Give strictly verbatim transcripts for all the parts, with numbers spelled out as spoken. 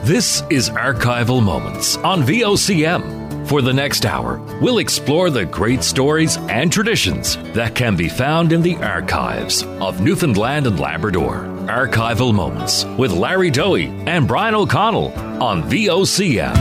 This is Archival Moments on V O C M. For the next hour, we'll explore the great stories and traditions that can be found in the archives of Newfoundland and Labrador. Archival Moments with Larry Dowie and Brian O'Connell on V O C M.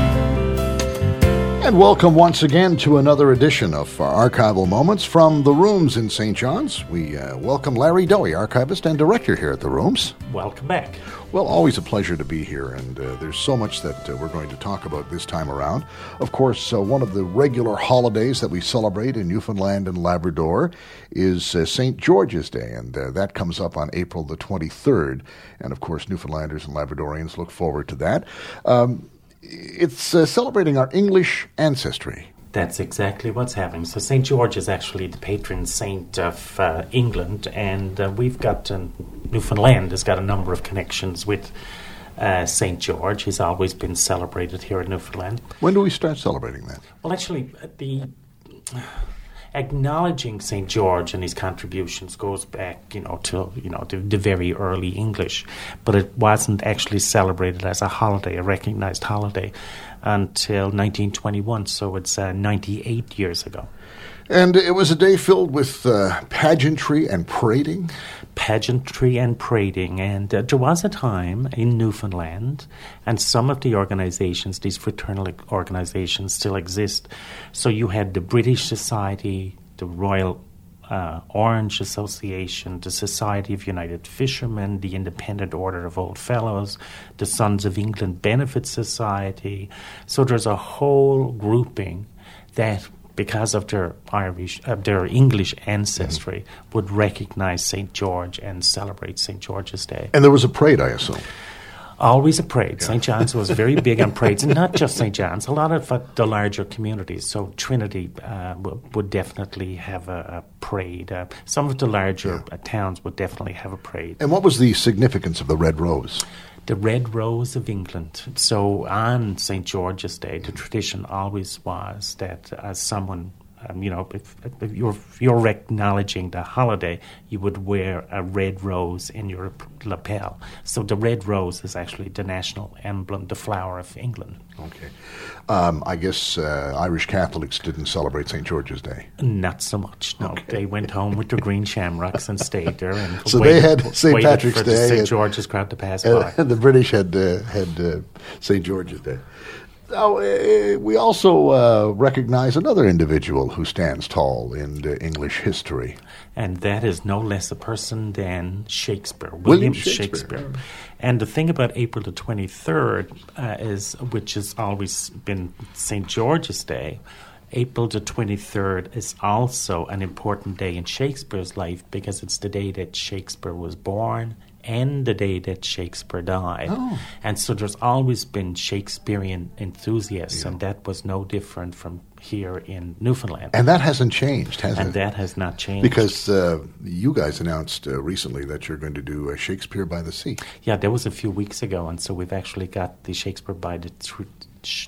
And welcome once again to another edition of our Archival Moments from the Rooms in Saint John's. We uh, welcome Larry Dowie, archivist and director here at the Rooms. Welcome back. Well, always a pleasure to be here, and uh, there's so much that uh, we're going to talk about this time around. Of course, uh, one of the regular holidays that we celebrate in Newfoundland and Labrador is uh, Saint George's Day, and uh, that comes up on April the twenty-third. And, of course, Newfoundlanders and Labradorians look forward to that. Um, it's uh, celebrating our English ancestry. That's exactly what's happening. So Saint George is actually the patron saint of uh, England, and uh, we've got, uh, Newfoundland has got a number of connections with uh, Saint George. He's always been celebrated here in Newfoundland. When do we start celebrating that? Well, actually, the uh, acknowledging Saint George and his contributions goes back, you know, to you know the, the very early English, but it wasn't actually celebrated as a holiday, a recognized holiday, until nineteen twenty-one, so it's uh, ninety-eight years ago. And it was a day filled with uh, pageantry and parading? Pageantry and parading. And uh, there was a time in Newfoundland, and some of the organizations, these fraternal organizations, still exist. So you had the British Society, the Royal uh, Orange Association, the Society of United Fishermen, the Independent Order of Old Fellows, the Sons of England Benefit Society. So there's a whole grouping that, because of their Irish, uh, their English ancestry, mm-hmm. would recognize Saint George and celebrate Saint George's Day. And there was a parade, I assume. Always a parade. Yeah. Saint John's was very big on parades, and not just Saint John's. A lot of uh, the larger communities. So Trinity uh, w- would definitely have a, a parade. Uh, some of the larger yeah. uh, towns would definitely have a parade. And what was the significance of the Red Rose? The Red Rose of England. So on Saint George's Day, the tradition always was that as someone, um, you know, if, if, you're, if you're acknowledging the holiday, you would wear a red rose in your lapel. So the red rose is actually the national emblem, the flower of England. Okay. Um, I guess uh, Irish Catholics didn't celebrate Saint George's Day. Not so much, no. Okay. They went home with their green shamrocks and stayed there. And so waited, they had Saint Patrick's for Day. the Saint George's crowd to pass and, by. And the British had, uh, had uh, Saint George's Day. Now, uh, we also uh, recognize another individual who stands tall in uh, English history. And that is no less a person than Shakespeare, William, William Shakespeare. Shakespeare. And the thing about April the twenty-third uh, is, which has always been Saint George's Day, April the twenty-third is also an important day in Shakespeare's life because it's the day that Shakespeare was born and the day that Shakespeare died. Oh. And so there's always been Shakespearean enthusiasts, yeah. and that was no different from here in Newfoundland. And that hasn't changed, has and it? And that has not changed. Because uh, you guys announced uh, recently that you're going to do uh, Shakespeare by the Sea. Yeah, that was a few weeks ago, and so we've actually got the Shakespeare by the tr- sh-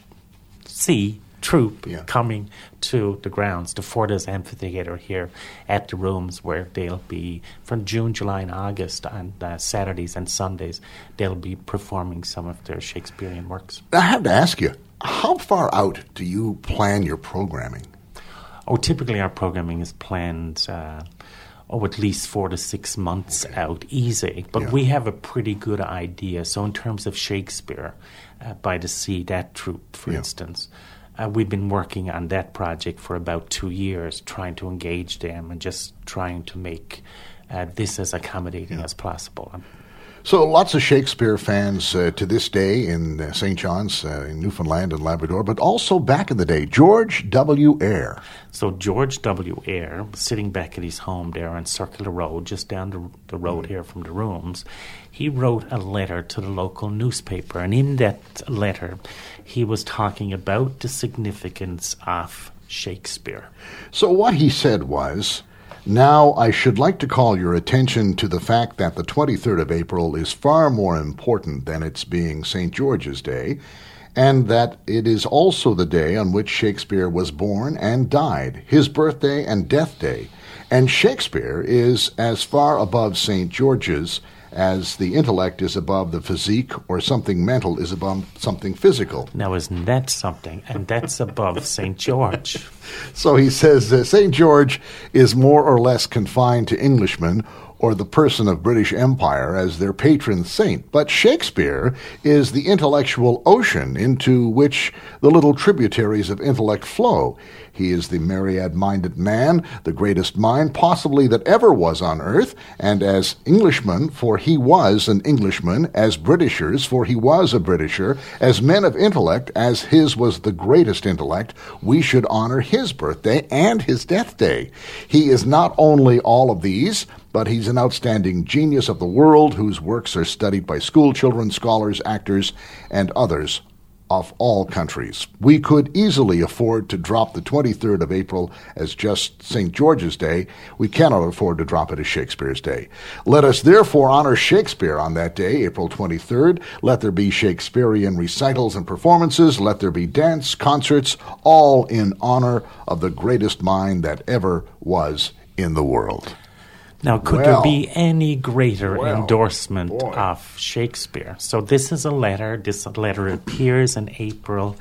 Sea troupe yeah. coming to the grounds, the Fortis Amphitheatre here at the Rooms, where they'll be, from June, July, and August, on uh, Saturdays and Sundays, they'll be performing some of their Shakespearean works. I have to ask you, how far out do you plan your programming? Oh, typically our programming is planned, uh, oh, at least four to six months okay. out, easy. But yeah. we have a pretty good idea. So in terms of Shakespeare uh, by the Sea, that troupe, for yeah. instance, Uh, we've been working on that project for about two years, trying to engage them and just trying to make uh, this as accommodating yeah. as possible. So lots of Shakespeare fans uh, to this day in uh, Saint John's, uh, in Newfoundland and Labrador, but also back in the day, George W. Eyre. So George W. Eyre, sitting back at his home there on Circular Road, just down the, the road mm-hmm. here from the Rooms, he wrote a letter to the local newspaper, and in that letter, he was talking about the significance of Shakespeare. So what he said was, "Now I should like to call your attention to the fact that the twenty-third of April is far more important than its being Saint George's Day, and that it is also the day on which Shakespeare was born and died, his birthday and death day, and Shakespeare is as far above Saint George's as the intellect is above the physique, or something mental is above something physical. Now, isn't that something? And that's above Saint George. So he says uh, Saint George is more or less confined to Englishmen or the person of British Empire as their patron saint. But Shakespeare is the intellectual ocean into which the little tributaries of intellect flow. He is the myriad-minded man, the greatest mind possibly that ever was on earth, and as Englishmen, for he was an Englishman, as Britishers, for he was a Britisher, as men of intellect, as his was the greatest intellect, we should honor his birthday and his death day. He is not only all of these, but he's an outstanding genius of the world whose works are studied by school children, scholars, actors, and others of all countries. We could easily afford to drop the twenty-third of April as just Saint George's Day. We cannot afford to drop it as Shakespeare's Day. Let us therefore honor Shakespeare on that day, April twenty-third. Let there be Shakespearean recitals and performances. Let there be dance, concerts, all in honor of the greatest mind that ever was in the world. Now, could well, there be any greater well, endorsement boy. of Shakespeare? So this is a letter. This letter appears in April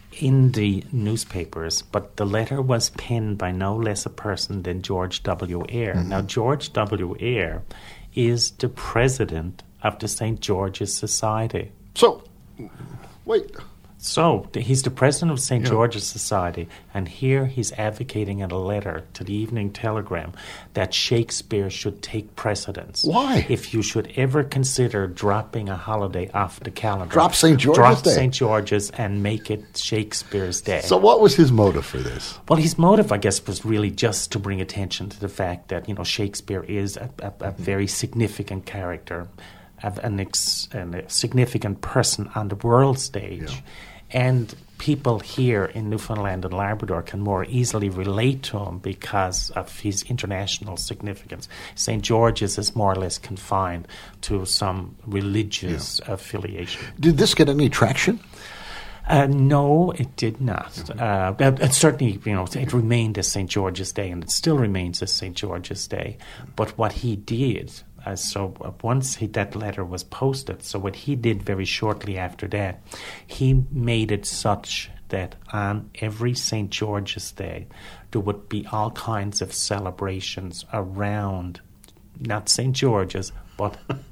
in the newspapers, but the letter was penned by no less a person than George W. Eyre. Mm-hmm. Now, George W. Eyre is the president of the Saint George's Society. So, wait... So, he's the president of Saint Yeah. George's Society, and here he's advocating in a letter to the Evening Telegram that Shakespeare should take precedence. Why? If you should ever consider dropping a holiday off the calendar. Drop Saint George's drop Day. Saint George's and make it Shakespeare's Day. So what was his motive for this? Well, his motive, I guess, was really just to bring attention to the fact that, you know, Shakespeare is a, a, a very significant character, an, ex, an, a significant person on the world stage. Yeah. And people here in Newfoundland and Labrador can more easily relate to him because of his international significance. Saint George's is more or less confined to some religious yeah. affiliation. Did this get any traction? Uh, no, it did not. Mm-hmm. Uh, it certainly, you know, it remained as Saint George's Day, and it still remains as Saint George's Day. But what he did, uh, so uh, once he, that letter was posted, so what he did very shortly after that, he made it such that on every Saint George's Day, there would be all kinds of celebrations around, not Saint George's, but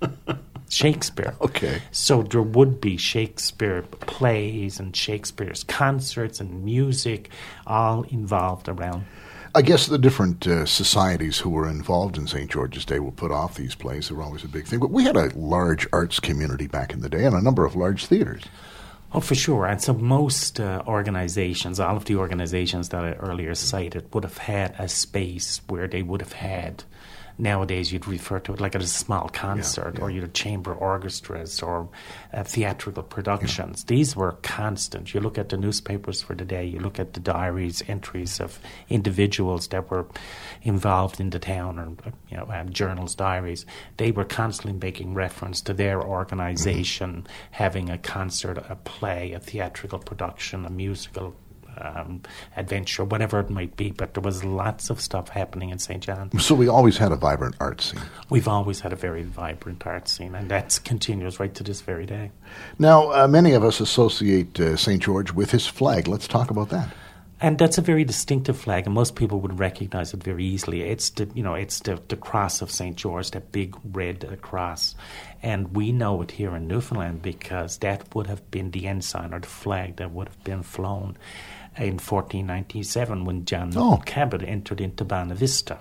Shakespeare. Okay. So there would be Shakespeare plays and Shakespeare's concerts and music all involved around. I guess the different uh, societies who were involved in Saint George's Day will put off these plays. They were always a big thing. But we had a large arts community back in the day and a number of large theaters. Oh, for sure. And so most uh, organizations, all of the organizations that I earlier cited, would have had a space where they would have had, nowadays you'd refer to it like a small concert, yeah, yeah. or you'd have chamber orchestras or uh, theatrical productions. Yeah. These were constant. You look at the newspapers for the day, you look at the diaries, entries of individuals that were involved in the town, or you know, uh, journals, diaries. They were constantly making reference to their organization mm-hmm. having a concert, a play, a theatrical production, a musical Um, adventure, whatever it might be, but there was lots of stuff happening in Saint John. So we always had a vibrant art scene. We've always had a very vibrant art scene, and that continues right to this very day. Now, uh, many of us associate uh, Saint George with his flag. Let's talk about that. And that's a very distinctive flag, and most people would recognize it very easily. It's the, you know, it's the, the cross of Saint George, that big red uh, cross. And we know it here in Newfoundland because that would have been the ensign or the flag that would have been flown in fourteen ninety-seven when John oh. Cabot entered into Bonavista.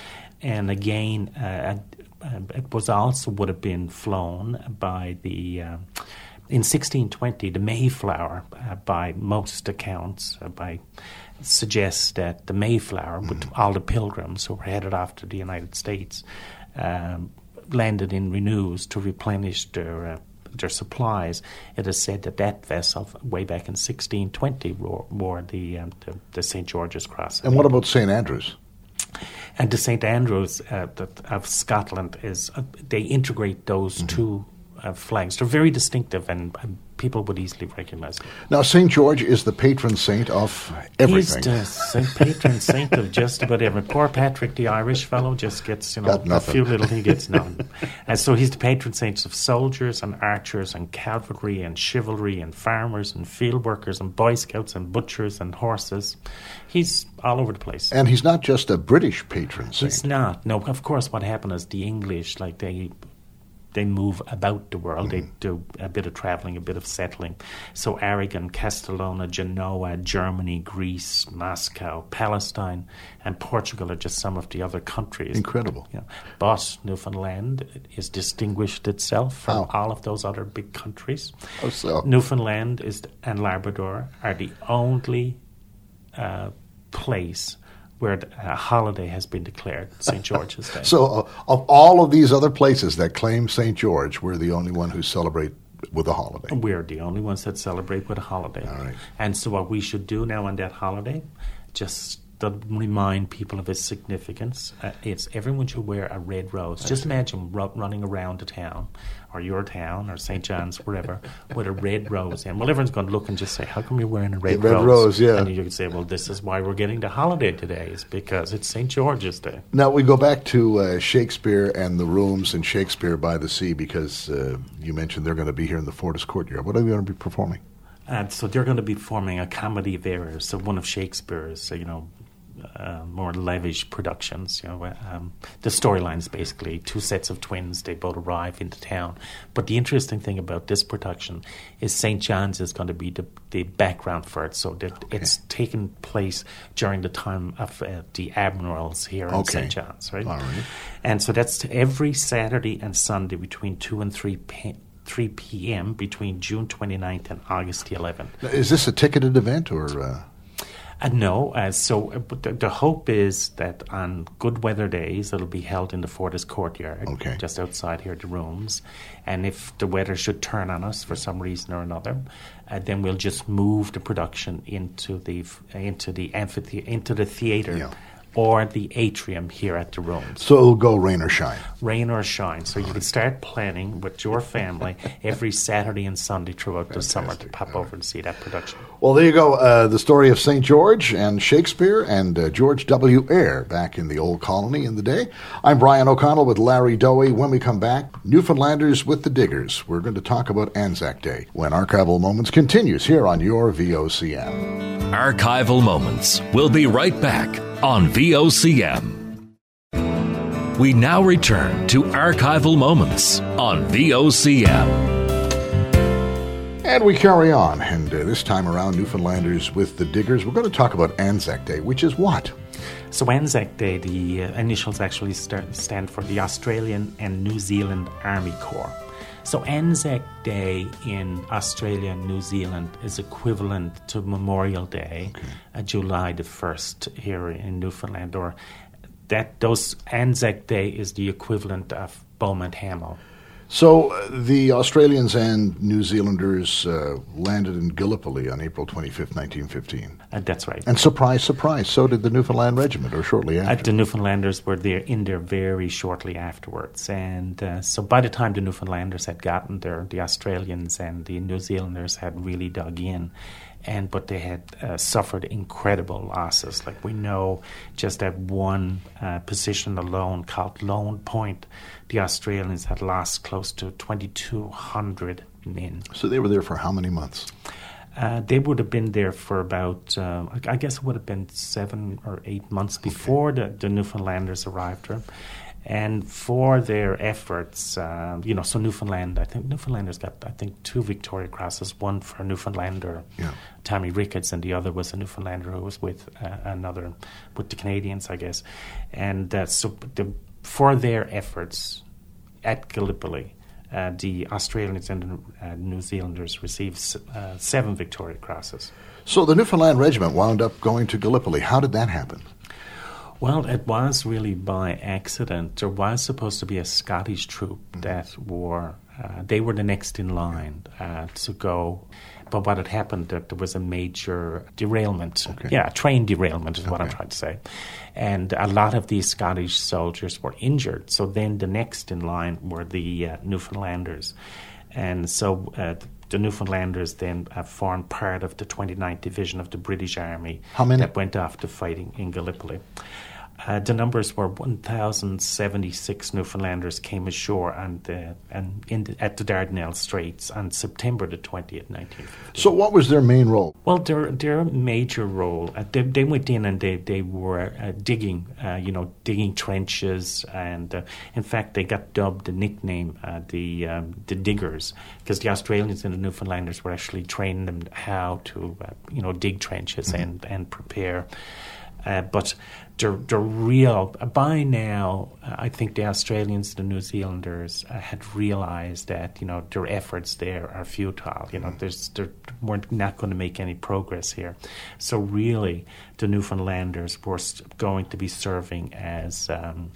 And again, uh, uh, it was also would have been flown by the, uh, in sixteen twenty, the Mayflower, uh, by most accounts, uh, by suggests that the Mayflower, mm. with all the pilgrims who were headed off to the United States, um, landed in Renews to replenish their uh, their supplies. It is said that that vessel, way back in sixteen twenty, wore, wore the, um, the the Saint George's cross. And what about Saint Andrews? And the Saint Andrews uh, of Scotland is uh, they integrate those mm-hmm. two uh, flags. They're very distinctive, and, and people would easily recognize him. Now, Saint George is the patron saint of everything. He's the saint, patron saint of just about everything. Poor Patrick, the Irish fellow, just gets, you know, a few little, he gets none. And so he's the patron saint of soldiers and archers and cavalry and chivalry and farmers and field workers and Boy Scouts and butchers and horses. He's all over the place. And he's not just a British patron saint. He's not. No, of course, what happened is the English, like they... They move about the world. Mm-hmm. They do a bit of traveling, a bit of settling. So Aragon, Castellona, Genoa, Germany, Greece, Moscow, Palestine, and Portugal are just some of the other countries. Incredible. You know. But Newfoundland has distinguished itself from oh. all of those other big countries. Oh, so. Newfoundland is, and Labrador are the only uh, place where a holiday has been declared, Saint George's Day. So uh, of all of these other places that claim Saint George, we're the only one who celebrate with a holiday. We're the only ones that celebrate with a holiday. All right. And so what we should do now on that holiday, just to remind people of its significance, uh, it's everyone should wear a red rose. That's just imagine ru- running around the town, or your town, or Saint John's, wherever, with a red rose. And well, everyone's going to look and just say, how come you're wearing a red, red rose? rose? Yeah. And you can say, well, this is why we're getting the holiday today, is because it's Saint George's Day. Now, we go back to uh, Shakespeare and the rooms in Shakespeare by the Sea, because uh, you mentioned they're going to be here in the Fortis Courtyard. What are they going to be performing? Uh, so they're going to be performing a comedy of errors, so one of Shakespeare's, uh, you know, Uh, more lavish productions. You know, um, the storyline's basically two sets of twins. They both arrive into town. But the interesting thing about this production is Saint John's is going to be the, the background for it. So that okay. it's taken place during the time of uh, the admirals here in okay. Saint John's, right? All right. And so that's every Saturday and Sunday between two and three p.m. three p.m. between June twenty-ninth and August the eleventh. Now, is this a ticketed event or? Uh... Uh, no, uh, so uh, but the, the hope is that on good weather days it'll be held in the Fortis Courtyard, okay. just outside here, the rooms. And if the weather should turn on us for some reason or another, uh, then we'll just move the production into the uh, into the amphitheater, into the theater. Yeah. Or the atrium here at the rooms. So it'll go rain or shine. Rain or shine. So you can start planning with your family every Saturday and Sunday throughout Fantastic. the summer to pop over and see that production. Well, there you go. Uh, the story of Saint George and Shakespeare and uh, George W. Eyre back in the old colony in the day. I'm Brian O'Connell with Larry Dowie. When we come back, Newfoundlanders with the Diggers. We're going to talk about Anzac Day when Archival Moments continues here on your V O C M. Archival Moments. We'll be right back on V O C M. We now return to Archival Moments on V O C M. And we carry on, and uh, this time around, Newfoundlanders with the Diggers. We're going to talk about Anzac Day, which is what? So Anzac Day, the uh, initials actually start, stand for the Australian and New Zealand Army Corps. So Anzac Day in Australia and New Zealand is equivalent to Memorial Day, okay. uh, July the first here in Newfoundland, or that those Anzac Day is the equivalent of Beaumont Hamel. So uh, the Australians and New Zealanders uh, landed in Gallipoli on April twenty-fifth, nineteen fifteen. Uh, that's right. And surprise, surprise, so did the Newfoundland Regiment, or shortly after. Uh, the Newfoundlanders were there in there very shortly afterwards. And uh, so by the time the Newfoundlanders had gotten there, the Australians and the New Zealanders had really dug in. And but they had uh, suffered incredible losses. Like we know, just at one uh, position alone, called Lone Point, the Australians had lost close to twenty-two hundred men. So they were there for how many months? Uh, they would have been there for about, uh, I guess it would have been seven or eight months before okay. the, the Newfoundlanders arrived there. And for their efforts, uh, you know, so Newfoundland, I think Newfoundlanders got, I think, two Victoria Crosses, one for a Newfoundlander, yeah. Tommy Ricketts, and the other was a Newfoundlander who was with uh, another, with the Canadians, I guess. And uh, so the, for their efforts at Gallipoli, uh, the Australians and the uh, New Zealanders received uh, seven Victoria Crosses. So the Newfoundland Regiment wound up going to Gallipoli. How did that happen? Well, it was really by accident. There was supposed to be a Scottish troop mm-hmm. that were, uh, they were the next in line uh, to go. But what had happened, that there was a major derailment. Okay. Yeah, a train derailment is what okay. I'm trying to say. And a lot of these Scottish soldiers were injured. So then the next in line were the uh, Newfoundlanders. And so uh, the Newfoundlanders then uh, formed part of the twenty-ninth Division of the British Army. How many? That went off to fighting in Gallipoli. Uh, the numbers were one thousand seventy-six Newfoundlanders came ashore and, uh, and in the, at the Dardanelles Straits on September the twentieth, nineteen fifty. So what was their main role? Well, their their major role, uh, they, they went in and they, they were uh, digging, uh, you know, digging trenches. And uh, in fact, they got dubbed the nickname, uh, the um, the diggers, because the Australians and the Newfoundlanders were actually training them how to, uh, you know, dig trenches mm-hmm. and, and prepare. Uh, but the, the real, by now, uh, I think the Australians, the New Zealanders uh, had realised that, you know, their efforts there are futile. You know, there's, they're, we're not going to make any progress here. So really, the Newfoundlanders were going to be serving as... Um,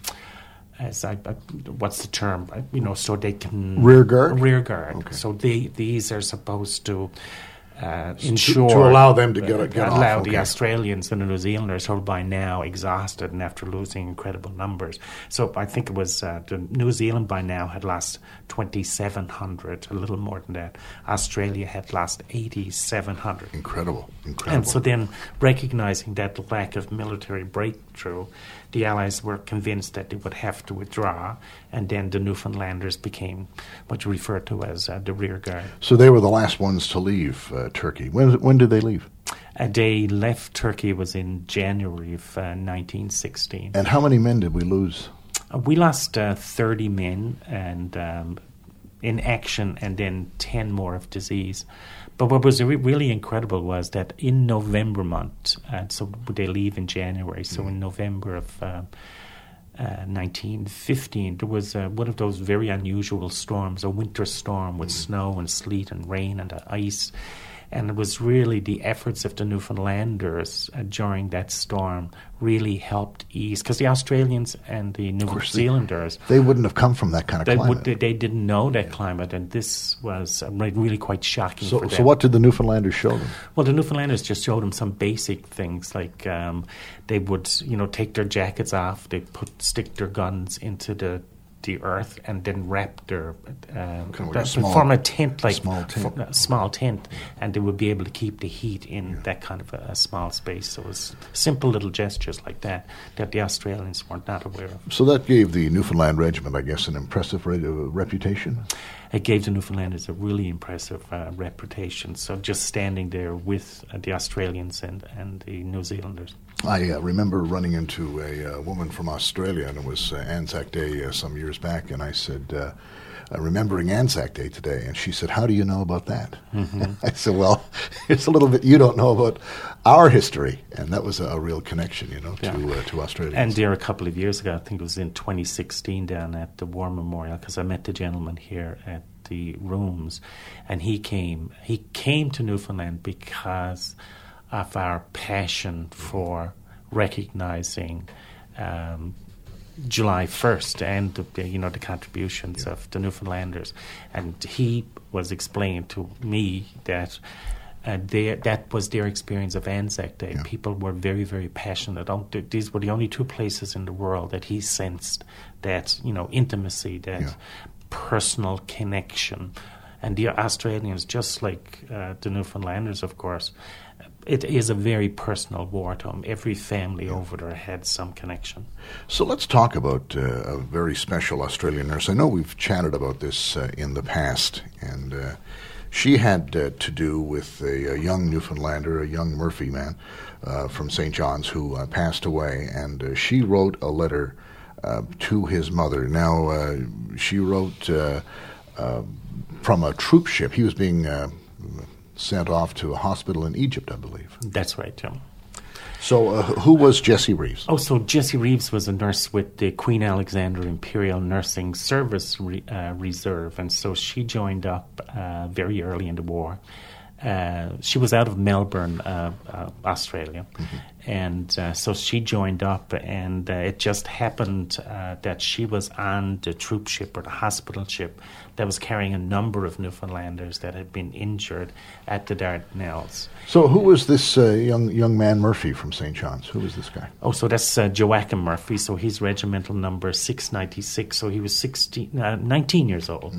As I, I, what's the term? You know, so they can rear guard. Rear guard. Okay. So they these are supposed to uh, ensure to, to allow them to get, uh, get allow off. the Okay. Australians and the New Zealanders, who are by now exhausted and after losing incredible numbers. So I think it was uh, the New Zealand by now had lost twenty-seven hundred, a little more than that. Australia had lost eighty-seven hundred. Incredible, incredible. And so then, recognizing that lack of military breakthrough, the Allies were convinced that they would have to withdraw, and then the Newfoundlanders became what you refer to as uh, the rear guard. So they were the last ones to leave uh, Turkey. When when did they leave? Uh, they left Turkey was in January of uh, nineteen sixteen. And how many men did we lose? Uh, we lost uh, thirty men and um, in action, and then ten more of disease. But what was re- really incredible was that in November month, uh, so they leave in January, so mm. in November of uh, uh, nineteen fifteen, there was uh, one of those very unusual storms, a winter storm with mm. snow and sleet and rain and uh, ice. And it was really the efforts of the Newfoundlanders uh, during that storm really helped ease, because the Australians and the New Zealanders... They, they wouldn't have come from that kind of they climate. Would, they didn't know that yeah. climate, and this was uh, really quite shocking so, for them. So what did the Newfoundlanders show them? Well, the Newfoundlanders just showed them some basic things, like um, they would, you know, take their jackets off, they put stick their guns into the... the earth and then wrap their uh, kind of like a small, form a tent like small tent, for, a small tent, and they would be able to keep the heat in yeah. that kind of a, a small space. So it was simple little gestures like that that the Australians weren't not aware of. So that gave the Newfoundland Regiment, I guess, an impressive re- uh, reputation. It gave the Newfoundlanders a really impressive uh, reputation. So just standing there with uh, the Australians and, and the New Zealanders. I uh, remember running into a uh, woman from Australia, and it was uh, Anzac Day uh, some years back, and I said, uh, uh, remembering Anzac Day today, and she said, how do you know about that? Mm-hmm. I said, well, it's a little bit you don't know about our history, and that was a, a real connection, you know, to yeah. uh, to Australia. And there a couple of years ago, I think it was in twenty sixteen down at the War Memorial, because I met the gentleman here at the rooms, and he came, he came to Newfoundland because of our passion for recognizing um, July first and the, you know the contributions yeah. of the Newfoundlanders, and he was explaining to me that uh, they, that was their experience of Anzac Day. Yeah. People were very, very passionate. These were the only two places in the world that he sensed that you know intimacy, that yeah. personal connection. And the Australians, just like uh, the Newfoundlanders, of course, it is a very personal war to them. Every family yeah. over there had some connection. So let's talk about uh, a very special Australian nurse. I know we've chatted about this uh, in the past, and uh, she had uh, to do with a, a young Newfoundlander, a young Murphy man uh, from Saint John's who uh, passed away, and uh, she wrote a letter uh, to his mother. Now, uh, she wrote... Uh, uh, from a troop ship. He was being uh, sent off to a hospital in Egypt, I believe. That's right, Tim. So uh, who was Jessie Reeves? Oh, so Jessie Reeves was a nurse with the Queen Alexandra Imperial Nursing Service re- uh, Reserve, and so she joined up uh, very early in the war. Uh, she was out of Melbourne, uh, uh, Australia, mm-hmm. and uh, so she joined up, and uh, it just happened uh, that she was on the troop ship or the hospital ship that was carrying a number of Newfoundlanders that had been injured at the Dardanelles. So who was this uh, young young man Murphy from Saint John's? Who was this guy? Oh, so that's uh, Joachim Murphy, so he's regimental number six ninety-six, so he was sixteen, uh, nineteen years old. Mm-hmm.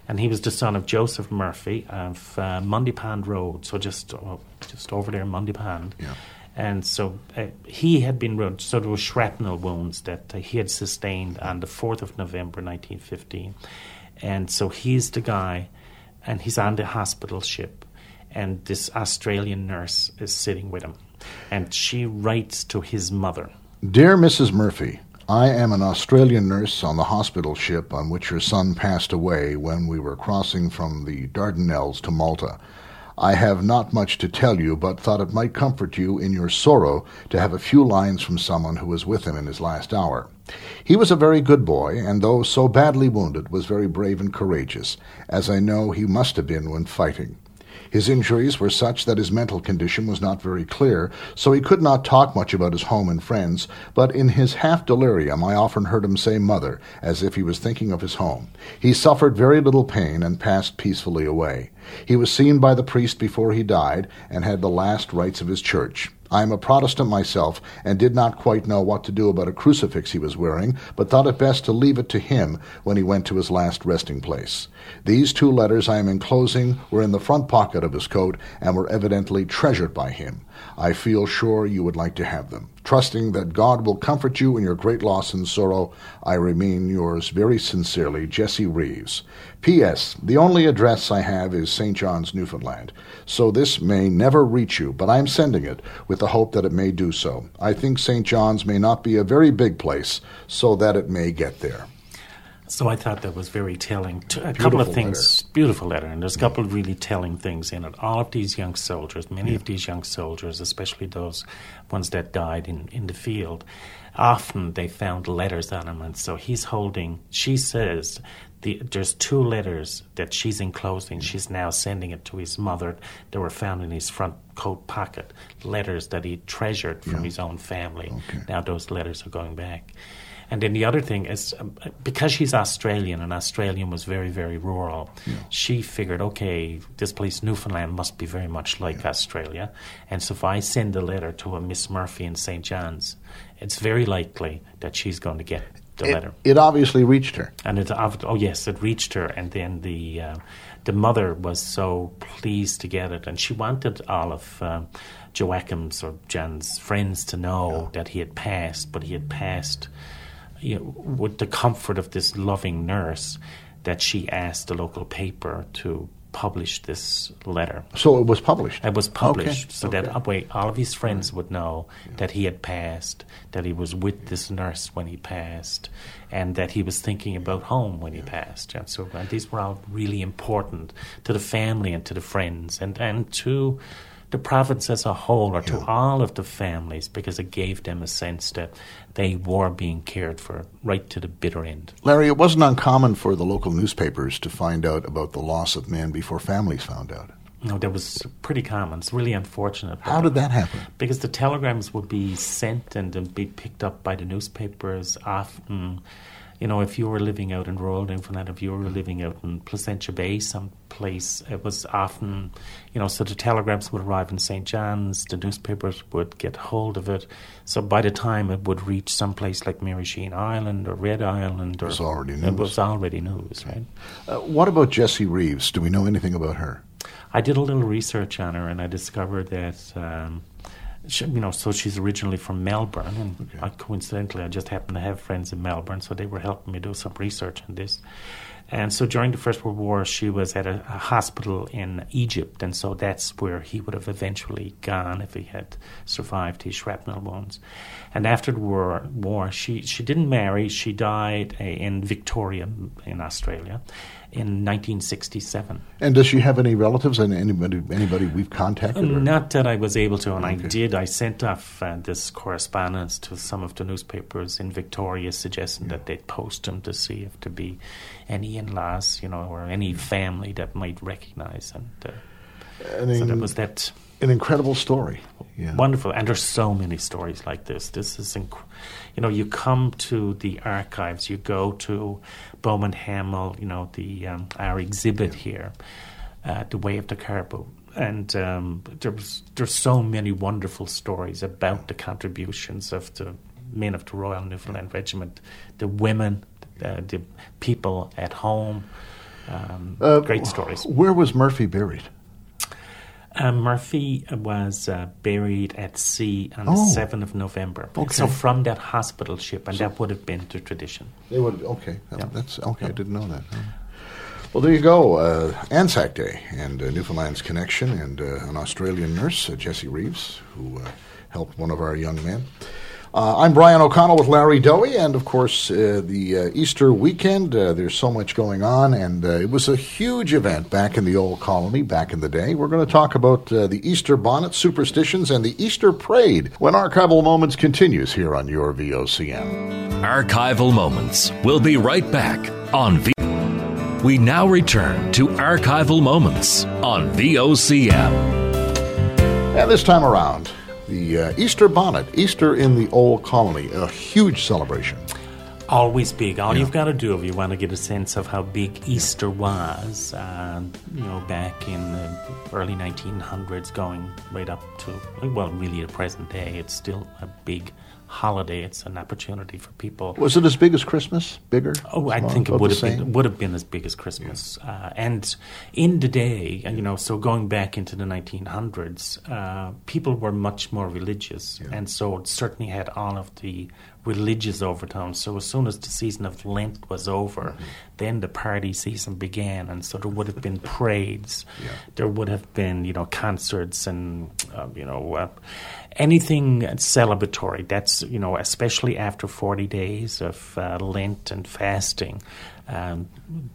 And he was the son of Joseph Murphy of uh, Mundy Pond Road, so just uh, just over there in Mundy Pond. Yeah. And so uh, he had been, so there were shrapnel wounds that uh, he had sustained on the fourth of November nineteen fifteen. And so he's the guy, and he's on the hospital ship, and this Australian nurse is sitting with him. And she writes to his mother. Dear Missus Murphy, I am an Australian nurse on the hospital ship on which your son passed away when we were crossing from the Dardanelles to Malta. I have not much to tell you, but thought it might comfort you in your sorrow to have a few lines from someone who was with him in his last hour. He was a very good boy, and though so badly wounded, was very brave and courageous, as I know he must have been when fighting. His injuries were such that his mental condition was not very clear, so he could not talk much about his home and friends, but in his half-delirium I often heard him say mother, as if he was thinking of his home. He suffered very little pain and passed peacefully away. He was seen by the priest before he died, and had the last rites of his church. I am a Protestant myself, and did not quite know what to do about a crucifix he was wearing, but thought it best to leave it to him when he went to his last resting place. These two letters I am enclosing were in the front pocket of his coat, and were evidently treasured by him. I feel sure you would like to have them. Trusting that God will comfort you in your great loss and sorrow, I remain yours very sincerely, Jesse Reeves. P S. The only address I have is Saint John's, Newfoundland, so this may never reach you, but I am sending it with the hope that it may do so. I think Saint John's may not be a very big place, so that it may get there. So I thought that was very telling. A beautiful couple of things, letter. beautiful letter, and there's a couple of really telling things in it. All of these young soldiers, many yeah. of these young soldiers, especially those ones that died in, in the field, often they found letters on him, and so he's holding, she says, the, there's two letters that she's enclosing. She's now sending it to his mother. They were found in his front coat pocket, letters that he treasured from yeah. his own family. Okay. Now those letters are going back. And then the other thing is, um, because she's Australian, and Australian was very, very rural, yeah. she figured, okay, this place, Newfoundland, must be very much like yeah. Australia. And so if I send a letter to a Miss Murphy in Saint John's, it's very likely that she's going to get the it, letter. It obviously reached her. And it, oh yes, it reached her. And then the uh, the mother was so pleased to get it, and she wanted all of um, Joachim's or Jan's friends to know yeah. that he had passed, but he had passed, you know, with the comfort of this loving nurse, that she asked the local paper to publish this letter. So it was published? It was published, okay. so okay. that way all of his friends right. would know yeah. that he had passed, that he was with this nurse when he passed, and that he was thinking about home when yeah. he passed. And so and these were all really important to the family and to the friends, and, and to the province as a whole, or to yeah. all of the families, because it gave them a sense that they were being cared for right to the bitter end. Larry, it wasn't uncommon for the local newspapers to find out about the loss of men before families found out. No, that was pretty common. It's really unfortunate. How did that happen? Because the telegrams would be sent and then be picked up by the newspapers often. You know, if you were living out in rural Newfoundland, if you were living out in Placentia Bay, someplace, it was often, you know, so the telegrams would arrive in Saint John's, the newspapers would get hold of it. So by the time it would reach someplace like Mary Sheen Island or Red Island, or, it was already news. It was already news, right? Uh, what about Jessie Reeves? Do we know anything about her? I did a little research on her, and I discovered that... Um, She, you know, so she's originally from Melbourne, and okay. I, coincidentally, I just happened to have friends in Melbourne, so they were helping me do some research on this. And so during the First World War, she was at a, a hospital in Egypt, and so that's where he would have eventually gone if he had survived his shrapnel wounds. And after the war, war she, she didn't marry. She died in Victoria, in Australia, in nineteen sixty-seven. And does she have any relatives and anybody anybody we've contacted? Or? Not that I was able to, and okay. I did. I sent off uh, this correspondence to some of the newspapers in Victoria, suggesting yeah. that they'd post them to see if there be any in-laws, you know, or any family that might recognize. And uh, I mean, so that was that. An incredible story. Yeah. Wonderful. And there's so many stories like this. This is, inc- you know, you come to the archives, you go to Bowman Hamel, you know, the um, our exhibit yeah. here, uh, The Way of the Caribou. And um, there's there's so many wonderful stories about the contributions of the men of the Royal Newfoundland Regiment, the women, uh, the people at home. Um, Uh, great stories. Where was Murphy buried? Uh, Murphy was uh, buried at sea on Oh. the seventh of November. Okay. So from that hospital ship, and that would have been the tradition. They would. Okay, that- Yeah. that's okay. I Yeah. didn't know that. Well, there you go. Uh, Anzac Day and uh, Newfoundland's connection, and uh, an Australian nurse, uh, Jessie Reeves, who uh, helped one of our young men. Uh, I'm Brian O'Connell with Larry Dowie, and of course, uh, the uh, Easter weekend. Uh, there's so much going on, and uh, it was a huge event back in the old colony, back in the day. We're going to talk about uh, the Easter bonnet superstitions and the Easter parade when Archival Moments continues here on your V O C M. Archival Moments. We'll be right back on V. We now return to Archival Moments on V O C M. And this time around, the uh, Easter bonnet, Easter in the old colony, a huge celebration. Always big. All Yeah. you've got to do if you want to get a sense of how big Easter was, uh, you know, back in the early nineteen hundreds, going right up to, well, really the present day, it's still a big holiday. It's an opportunity for people. Was it as big as Christmas? Bigger? Oh, I Small? think it About would the have same? been would have been as big as Christmas. Uh, and in the day, you know, so going back into the nineteen hundreds, uh, people were much more religious, Yeah. and so it certainly had all of the religious overtones. So as soon as the season of Lent was over, Mm-hmm. then the party season began, and so there would have been parades. Yeah. There would have been, you know, concerts and, uh, you know, uh, anything celebratory. That's, you know, especially after forty days of uh, Lent and fasting. Um,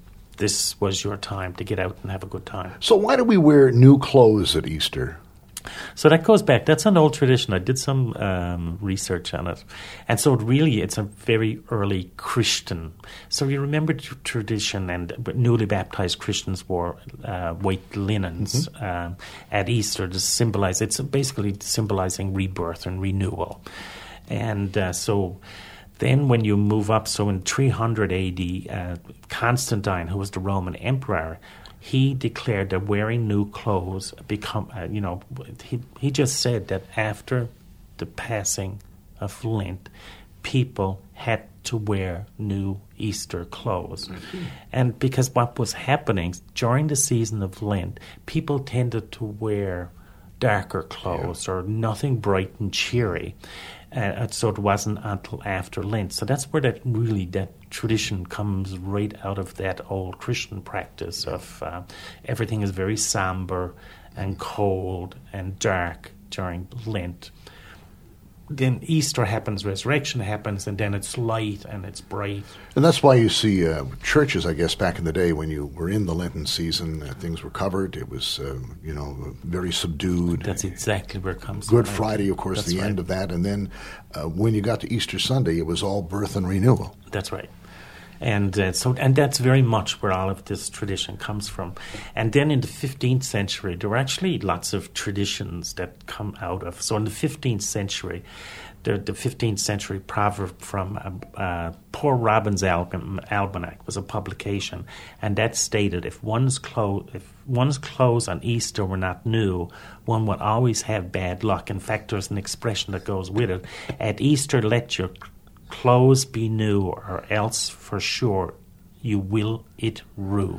this was your time to get out and have a good time. So why do we wear new clothes at Easter? So that goes back. That's an old tradition. I did some um, research on it. And so it really, it's a very early Christian. So you remember the tradition, and newly baptized Christians wore uh, white linens Mm-hmm. um, at Easter to symbolize, it's basically symbolizing rebirth and renewal. And uh, so then when you move up, so in three hundred A D, uh, Constantine, who was the Roman emperor, he declared that wearing new clothes become, uh, you know, he he just said that after the passing of Lent, people had to wear new Easter clothes. Mm-hmm. And because what was happening during the season of Lent, people tended to wear darker clothes yeah. or nothing bright and cheery. Uh, so it wasn't until after Lent. So that's where that really, that tradition comes right out of that old Christian practice of uh, everything is very somber and cold and dark during Lent. Then Easter happens, resurrection happens, and then it's light and it's bright. And that's why you see uh, churches, I guess, back in the day when you were in the Lenten season, uh, things were covered. It was, uh, you know, very subdued. That's exactly where it comes Good from. Friday, of course, That's the right. end of that. And then uh, when you got to Easter Sunday, it was all birth and renewal. That's right. And uh, so, and that's very much where all of this tradition comes from. And then in the fifteenth century, there were actually lots of traditions that come out of. So in the fifteenth century, the, the fifteenth century proverb from uh, uh, Poor Robin's Alban- Almanac was a publication, and that stated if one's clothes if one's clothes on Easter were not new, one would always have bad luck. In fact, there's an expression that goes with it: at Easter, let your clothes be new, or else for sure you will it rue.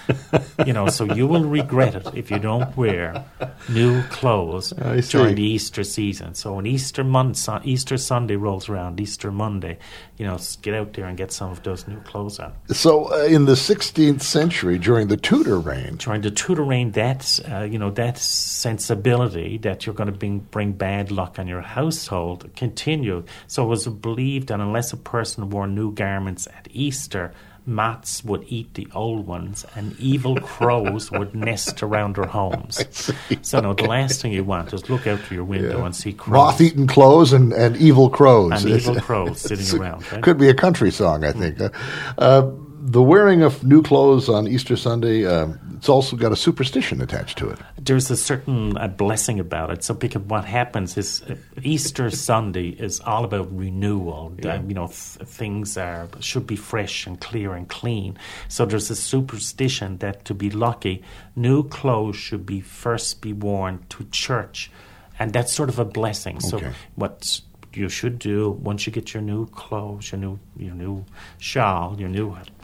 You know, so you will regret it if you don't wear new clothes I see. during the Easter season. So when Easter month, Easter Sunday rolls around, Easter Monday, you know, get out there and get some of those new clothes on. So uh, in the sixteenth century, during the Tudor reign, During the Tudor reign, that's, uh, you know, that sensibility that you're going to bring, bring bad luck on your household continued. So it was believed that unless a person wore new garments at Easter, moths would eat the old ones, and evil crows would nest around their homes. So, no, the last thing you want is look out through your window Yeah. and see crows. moth-eaten clothes and, and evil crows. And evil It's- crows sitting it's- around, right? Could be a country song, I think. Uh, uh, the wearing of new clothes on Easter Sunday, um, it's also got a superstition attached to it. There's a certain uh, blessing about it. So, because what happens is uh, Easter Sunday is all about renewal. Yeah. Um, you know, th- things are should be fresh and clear and clean. So there's a superstition that to be lucky, new clothes should be first be worn to church, and that's sort of a blessing. So Okay. what you should do once you get your new clothes, your new your new shawl, your new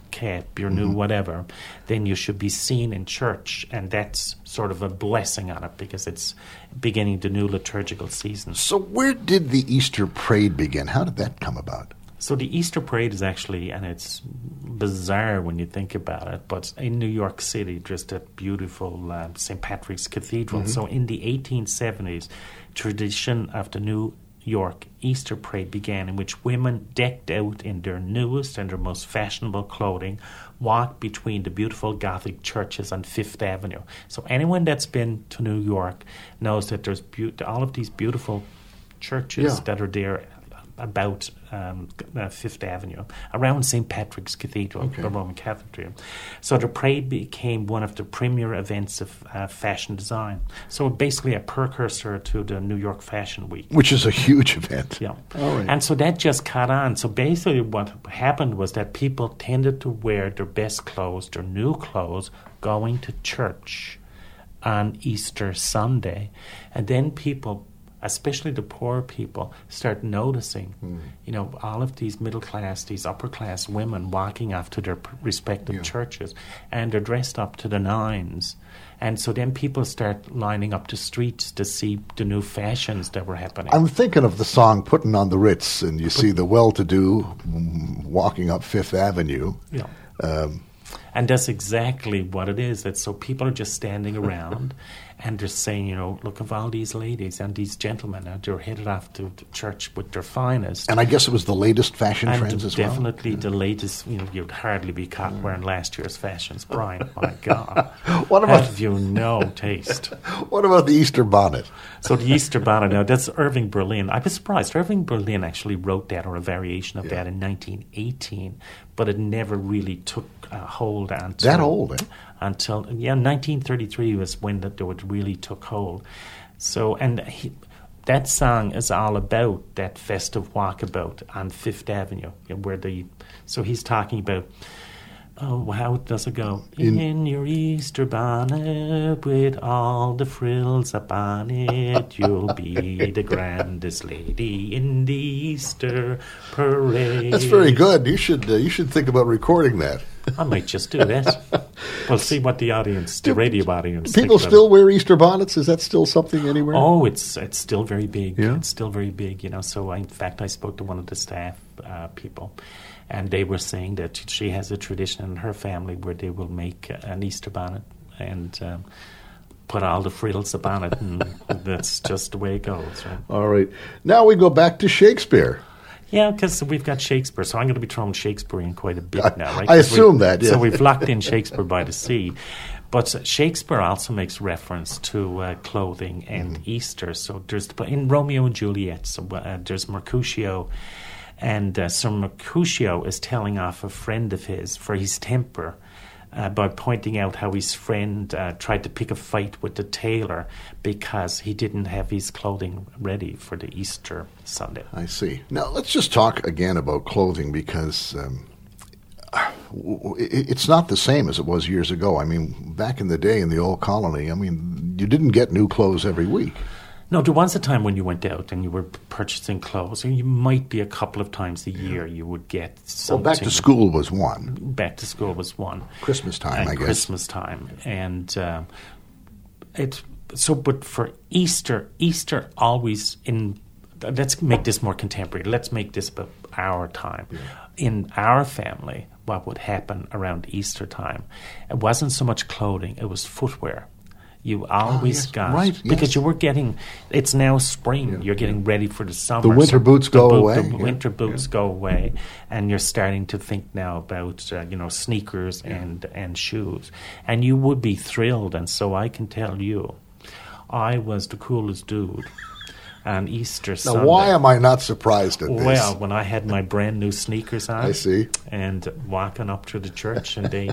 cap, your new whatever, then you should be seen in church, and that's sort of a blessing on it because it's beginning the new liturgical season. So where did the Easter parade begin? How did that come about? So the Easter parade is actually, and it's bizarre when you think about it, but in New York City, there's that beautiful uh, Saint Patrick's Cathedral. Mm-hmm. So in the eighteen seventies, tradition of the New York Easter parade began, in which women decked out in their newest and their most fashionable clothing walked between the beautiful Gothic churches on Fifth Avenue. So anyone that's been to New York knows that there's be- all of these beautiful churches yeah. that are there about um, uh, Fifth Avenue, around Saint Patrick's Cathedral, okay. the Roman Cathedral. So the parade became one of the premier events of uh, fashion design. So basically a precursor to the New York Fashion Week. Which is a huge event. Yeah. All right. And so that just caught on. So basically what happened was that people tended to wear their best clothes, their new clothes, going to church on Easter Sunday. And then people, especially the poor people, start noticing, mm. you know, all of these middle class, these upper class women walking off to their respective yeah. churches, and they're dressed up to the nines. And so then people start lining up the streets to see the new fashions that were happening. I'm thinking of the song Puttin' on the Ritz, and you Put- see the well-to-do walking up Fifth Avenue. Yeah. Um, and that's exactly what it is. It's so people are just standing around and they're saying, you know, look at all these ladies and these gentlemen. And they're headed off to, to church with their finest. And I guess it was the latest fashion and trends as well? Definitely the latest. You know, you'd hardly be caught wearing last year's fashions. Brian, my God. What about, have you no taste? What about the Easter bonnet? So the Easter bonnet, now that's Irving Berlin. I was surprised. Irving Berlin actually wrote that, or a variation of yeah. that, in nineteen eighteen, but it never really took uh, hold until... That old, eh? Until, yeah, nineteen thirty-three was when that it really took hold. So, and he, that song is all about that festive walkabout on Fifth Avenue, where the, so he's talking about, oh, how does it go? In, in your Easter bonnet with all the frills upon it, you'll be the grandest lady in the Easter parade. That's very good. You should uh, you should think about recording that. I might just do that. We'll see what the audience, the radio audience, people still it. wear Easter bonnets. Is that still something anywhere? Oh, it's it's still very big. Yeah? It's still very big. You know. So I, in fact, I spoke to one of the staff uh, people, and they were saying that she has a tradition in her family where they will make an Easter bonnet and um, put all the frills upon it, and that's just the way it goes. Right? All right. Now we go back to Shakespeare. Yeah, because we've got Shakespeare, so I'm going to be throwing Shakespeare in quite a bit now, right? I assume that, yeah. So we've locked in Shakespeare by the Sea. But Shakespeare also makes reference to uh, clothing and mm. Easter. So there's in Romeo and Juliet, so, uh, there's Mercutio, and uh, so Mercutio is telling off a friend of his for his temper, Uh, by pointing out how his friend uh, tried to pick a fight with the tailor because he didn't have his clothing ready for the Easter Sunday. I see. Now, let's just talk again about clothing because um, it's not the same as it was years ago. I mean, back in the day in the old colony, I mean, you didn't get new clothes every week. No, there was a time when you went out and you were purchasing clothes, and you might be a couple of times a year you would get something. Well, back to school was one. Back to school was one. Christmas time, and I guess. Christmas time. And uh, it, so, but for Easter, Easter always in, let's make this more contemporary. Let's make this about our time. Yeah. In our family, what would happen around Easter time, it wasn't so much clothing, it was footwear. You always oh, yes. got, right, because yes. you were getting, it's now spring, yeah, you're getting yeah. ready for the summer. The winter so boots the go boot, away. The yeah. winter boots yeah. go away, and you're starting to think now about, uh, you know, sneakers yeah. and, and shoes. And you would be thrilled, and so I can tell you, I was the coolest dude on Easter now, Sunday. Now, why am I not surprised at this? Well, when I had my brand new sneakers on. I see. And walking up to the church, and they...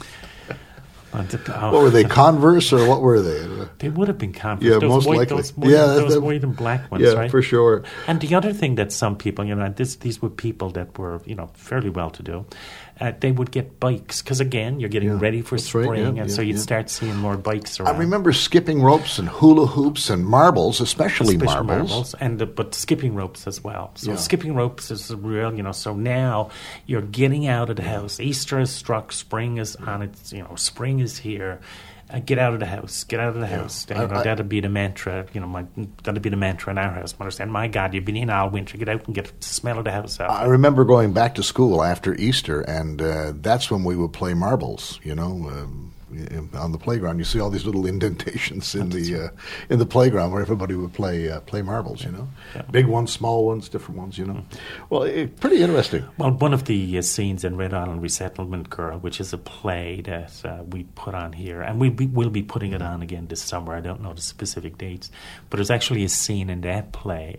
Oh. What were they, Converse, or what were they? They would have been Converse. Yeah, those most white, likely. Those, white, yeah, those the, white and black ones, yeah, right? for sure. And the other thing that some people, you know, this, these were people that were, you know, fairly well-to-do, uh, they would get bikes because, again, you're getting Yeah, ready for that's right, spring, yeah, and yeah, so you'd yeah. start seeing more bikes around. I remember skipping ropes and hula hoops and marbles, especially, Especially marbles. marbles, and uh, but skipping ropes as well. So Yeah. skipping ropes is real, you know. So now you're getting out of the house. Easter has struck. Spring is on its, you know. Spring is here. Uh, get out of the house. Get out of the house. I- You know, I- that'd be the mantra. You know, my, that'd be the mantra in our house. Mother saying, "My God, you've been in all winter. Get out and get the smell of the house out." I remember going back to school after Easter, and uh, that's when we would play marbles. You know, um, in- on the playground, you see all these little indentations in the uh, in the playground where everybody would play uh, play marbles. You know, Yeah. big ones, small ones, different ones. You know, well, it, pretty interesting. Well, one of the uh, scenes in Red Island Resettlement Girl, which is a play that uh, we put on here, and we be, will be putting it on again this summer. I don't know the specific dates, but there's actually a scene in that play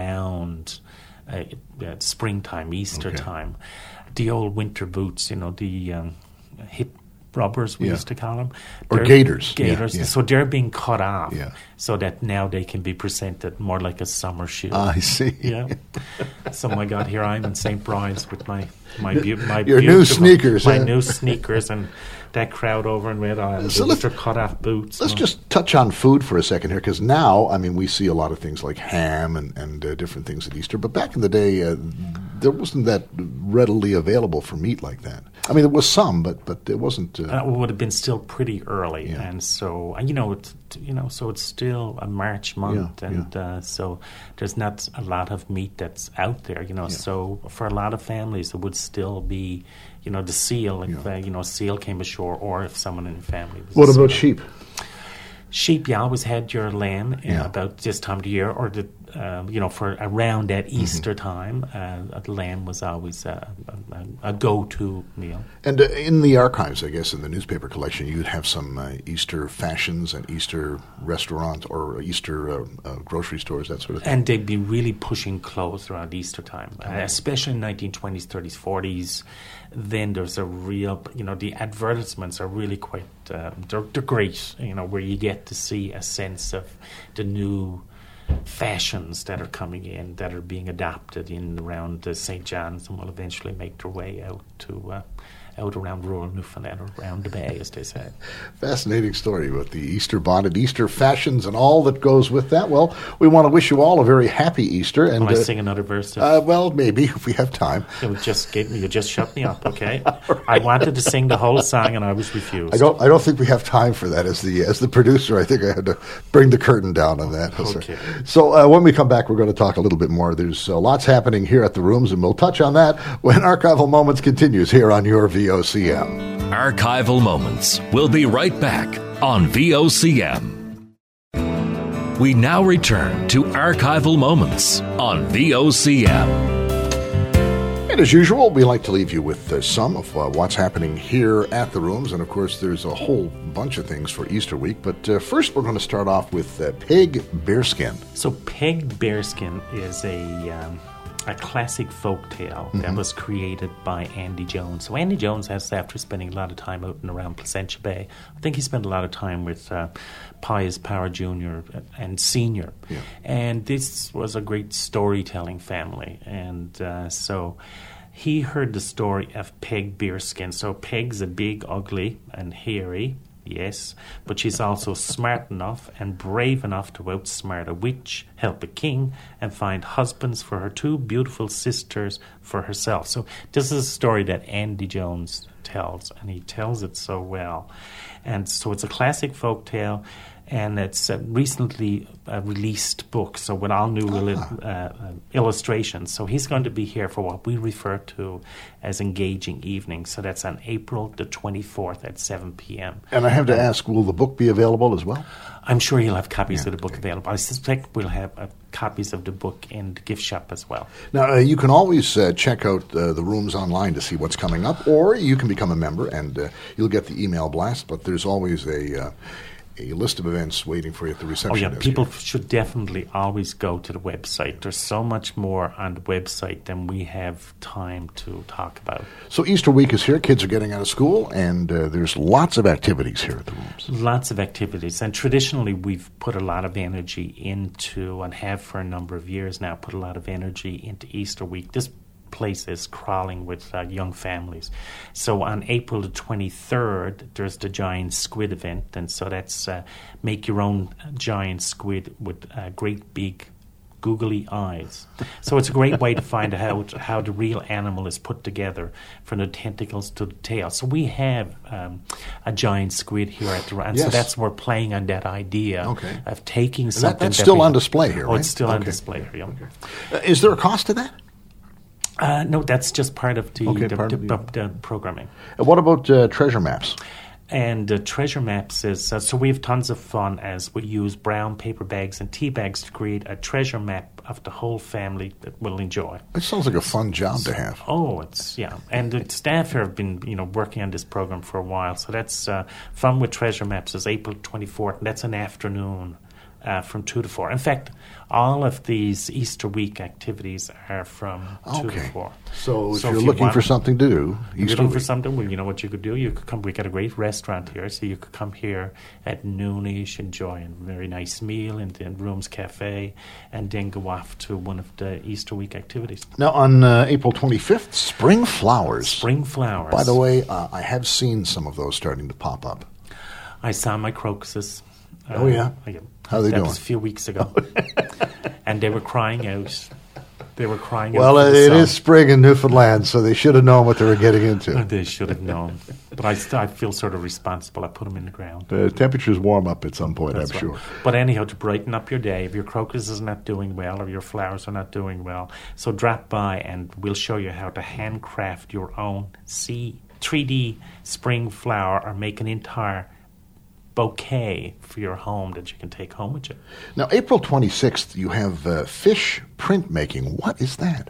around uh, uh, springtime, Easter Okay. time. The old winter boots, you know, the um, hip rubbers we Yeah. used to call them. Or They're- gaiters. Yeah, Gaiters. yeah. So they're being cut off Yeah. so that now they can be presented more like a summer shoe. I see. Yeah. So my God, here I am in Saint Bride's with my my, beau- my Your new beautiful- sneakers, my huh? new sneakers, and that crowd over in Red Island So with let's- their cut-off boots. Let's and- just touch on food for a second here, because now, I mean, we see a lot of things like ham and, and uh, different things at Easter, but back in the day, uh, there wasn't that readily available for meat like that. I mean, there was some, but but it wasn't. Uh, Uh, it would have been still pretty early, Yeah. and so and, you know, it's, you know, so it's still a March month, Yeah, and Uh, so there's not a lot of meat that's out there, you know. Yeah. So for a lot of families, it would still be, you know, the seal if Yeah. uh, you know seal came ashore, or if someone in the family was. what a about seal. sheep? Sheep, you always had your lamb uh, Yeah. about this time of the year, or the um, you know, for around that Mm-hmm. Easter time, uh, a lamb was always a, a, a go-to meal. And uh, in the archives, I guess, in the newspaper collection, you'd have some uh, Easter fashions and Easter restaurants or Easter uh, uh, grocery stores, that sort of thing. And they'd be really pushing clothes around Easter time, uh, especially in nineteen twenties, thirties, forties. Then there's a real, you know, the advertisements are really quite, uh, they're, they're great, you know, where you get to see a sense of the new fashions that are coming in, that are being adopted in around uh, Saint John's, and will eventually make their way out to uh, out around rural Newfoundland, or around the Bay, as they say. Fascinating story about the Easter bonnet, Easter fashions, and all that goes with that. Well, we want to wish you all a very happy Easter. And Will I uh, sing another verse? Of, uh, well, maybe if we have time. you just gave me, you just shut me up, okay? I wanted to sing the whole song, and I was refused. I don't. I don't think we have time for that. As the as the producer, I think I had to bring the curtain down on that. Okay. So uh, when we come back, we're going to talk a little bit more. There's uh, lots happening here at the Rooms, and we'll touch on that when Archival Moments continues here on your V O C M. Archival Moments. We'll be right back on V O C M. We now return to Archival Moments on V O C M. And as usual, we like to leave you with uh, some of uh, what's happening here at the Rooms. And of course, there's a whole bunch of things for Easter week. But uh, first, we're going to start off with uh, Peg Bearskin. So Peg Bearskin is a um, a classic folk tale that was created by Andy Jones. So Andy Jones has, after spending a lot of time out and around Placentia Bay, I think he spent a lot of time with uh, Pius Power Junior and Senior. Yeah. And this was a great storytelling family. And uh, so he heard the story of Peg Bearskin. So Peg's a big, ugly, and hairy, yes, but she's also smart enough and brave enough to outsmart a witch, help a king, and find husbands for her two beautiful sisters for herself. So this is a story that Andy Jones tells, and he tells it so well. And so it's a classic folk tale, and it's a recently uh, released book, so with all new Ah. uh, uh, illustrations. So he's going to be here for what we refer to as Engaging Evenings. So that's on April the twenty-fourth at seven p.m. And I have to ask, will the book be available as well? I'm sure he'll have copies Yeah, of the book okay. available. I suspect we'll have uh, copies of the book in the gift shop as well. Now, uh, you can always uh, check out uh, the Rooms online to see what's coming up, or you can become a member and uh, you'll get the email blast, but there's always a... Uh, a list of events waiting for you at the Oh, reception yeah, desk people here. should definitely always go to the website. There's so much more on the website than we have time to talk about. So Easter week is here. Kids are getting out of school, and uh, there's lots of activities here at the Rooms. Lots of activities. And traditionally, we've put a lot of energy into, and have for a number of years now, put a lot of energy into Easter week. This places crawling with uh, young families. So on April the twenty-third, there's the giant squid event, and so that's uh, make your own giant squid with uh, great big googly eyes. So it's a great way to find out how, how the real animal is put together, from the tentacles to the tail. So we have um, a giant squid here at the and yes. so that's we're playing on that idea okay. of taking something. That, that's that still we, on display here, oh, right? it's still okay. on display here. Yeah. Okay. Uh, is there a cost to that? Uh, no, that's just part of the, okay, the, part the, of the, the programming. Uh, what about uh, treasure maps? And uh, treasure maps is uh, so we have tons of fun as we use brown paper bags and tea bags to create a treasure map of the whole family that will enjoy. It sounds like a fun job to have. Oh, it's yeah, and the staff here have been you know working on this program for a while. So that's uh, Fun with Treasure Maps is April twenty-fourth, and that's an afternoon uh, from two to four. In fact, all of these Easter week activities are from two okay. to four. So if so you're if looking you want, for something to do, you're Easter looking for week. something, well, you know what you could do? You could come. We got a great restaurant here, so you could come here at noonish, enjoy a very nice meal in the Rooms Cafe, and then go off to one of the Easter week activities. Now, on uh, April twenty-fifth, Spring Flowers. Spring Flowers. By the way, uh, I have seen some of those starting to pop up. I saw my crocuses. Oh, uh, yeah? I, How are they that doing? That was a few weeks ago. And they were crying out. They were crying well, out. Well, it is spring in Newfoundland, so they should have known what they were getting into. They should have known. But I, st- I feel sort of responsible. I put them in the ground. The temperatures warm up at some point, That's I'm right. sure. But anyhow, to brighten up your day, if your crocus is not doing well or your flowers are not doing well, so drop by and we'll show you how to handcraft your own C three D spring flower or make an entire bouquet for your home that you can take home with you. Now, April twenty-sixth, you have uh, fish printmaking. What is that?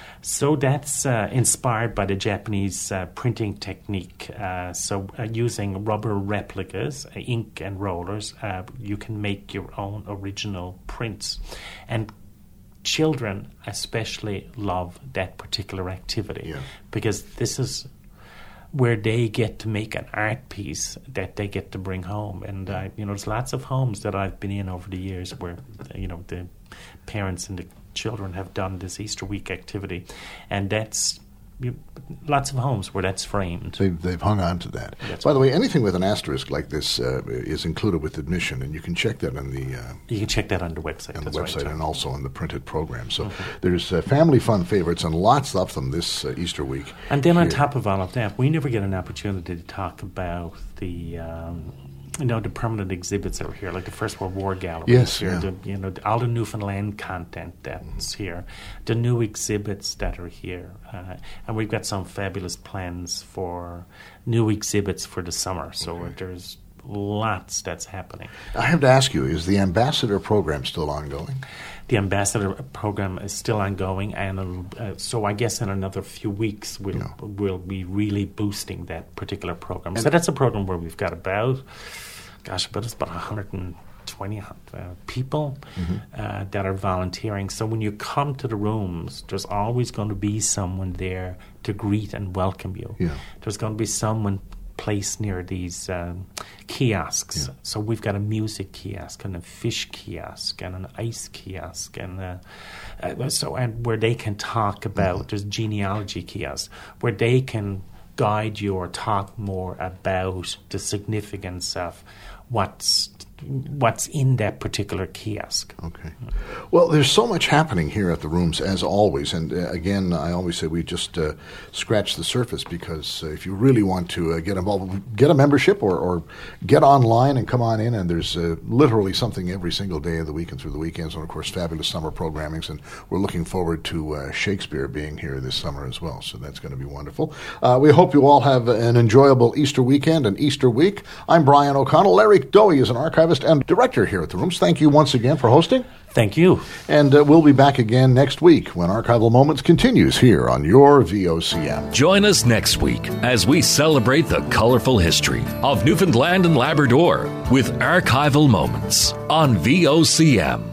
So that's uh, inspired by the Japanese uh, printing technique. Uh, so uh, using rubber replicas, uh, ink and rollers, uh, you can make your own original prints. And children especially love that particular activity yeah. because this is where they get to make an art piece that they get to bring home. And, uh, you know, there's lots of homes that I've been in over the years where, you know, the parents and the children have done this Easter week activity. And that's you, lots of homes where that's framed. They've, they've hung on to that. That's By the way, anything with an asterisk like this uh, is included with admission, and you can check that on the uh, you can check that on the website. on the that's website right, and also on the printed program. So mm-hmm. there's uh, family fun favorites and lots of them this uh, Easter week. And then on here. top of all of that, we never get an opportunity to talk about the um, you know the permanent exhibits that are here, like the First World War gallery. Yes, here, yeah. the, you know all the Newfoundland content that's mm-hmm. here, the new exhibits that are here, uh, and we've got some fabulous plans for new exhibits for the summer. So okay. there's lots that's happening. I have to ask you: is the ambassador program still ongoing? The ambassador program is still ongoing, and uh, so I guess in another few weeks we'll yeah. we'll be really boosting that particular program. And so that's a program where we've got about, gosh, about it's about one hundred twenty uh, people mm-hmm. uh, that are volunteering. So when you come to the rooms, there's always going to be someone there to greet and welcome you. Yeah. There's going to be someone placed near these um, kiosks. Yeah. So we've got a music kiosk and a fish kiosk and an ice kiosk and uh, uh, so and where they can talk about. Mm-hmm. There's genealogy kiosks where they can guide you or talk more about the significance of what's what's in that particular kiosk. Okay. Well, there's so much happening here at the rooms, as always. And uh, again, I always say we just uh, scratch the surface because uh, if you really want to uh, get involved, get a membership or, or get online and come on in. And there's uh, literally something every single day of the week and through the weekends. And, of course, fabulous summer programmings. And we're looking forward to uh, Shakespeare being here this summer as well. So that's going to be wonderful. Uh, we hope you all have an enjoyable Easter weekend and Easter week. I'm Brian O'Connell. Larry Dowie is an archivist and director here at the Rooms. Thank you once again for hosting. Thank you. And uh, we'll be back again next week when Archival Moments continues here on your V O C M. Join us next week as we celebrate the colorful history of Newfoundland and Labrador with Archival Moments on V O C M.